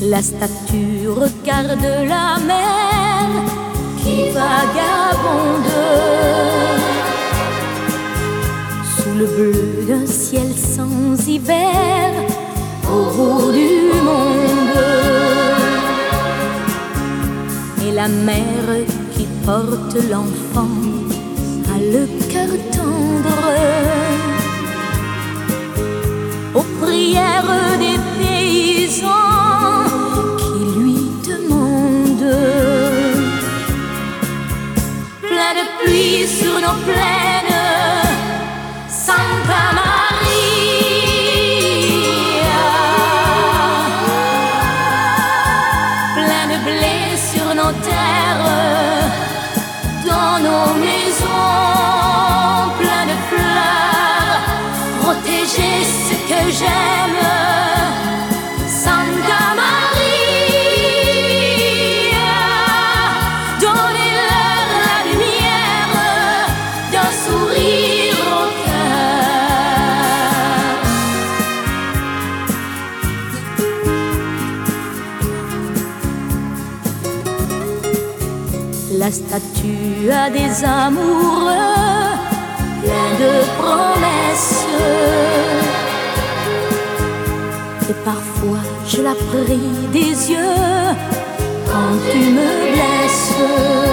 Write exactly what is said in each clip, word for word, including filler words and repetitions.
La statue regarde la mer qui vagabonde sous le bleu d'un ciel sans hiver au bout du monde. Et la mère qui porte l'enfant a le cœur tendre aux prières des paysans qui lui demandent. Plein de pluie sur nos plaines, Santa Maria. Plein de blé sur nos terres, dans nos maisons, plein de fleurs, protéger ce que j'aime, Santa Maria. Donnez-leur la lumière d'un sourire au cœur. La statue a des amoureux plein de promesses, et parfois je la prie des yeux quand tu me blesses.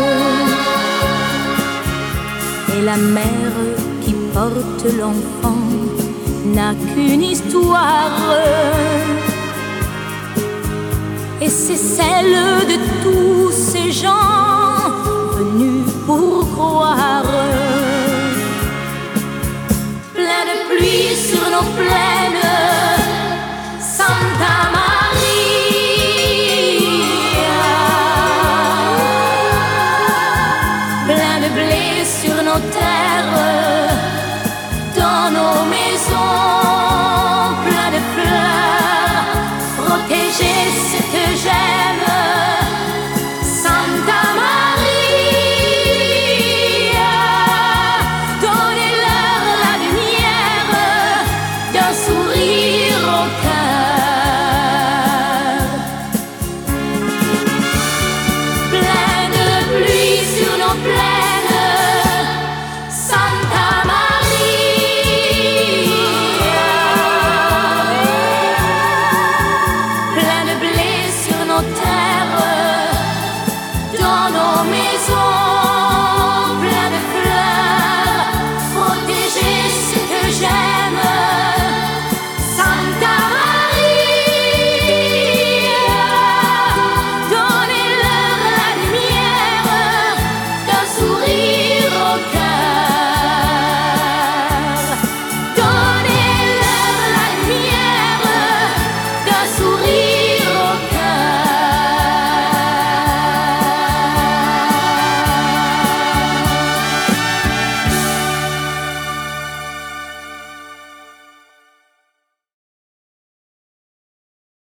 Et la mère qui porte l'enfant n'a qu'une histoire, et c'est celle de tous ces gens venus pour croire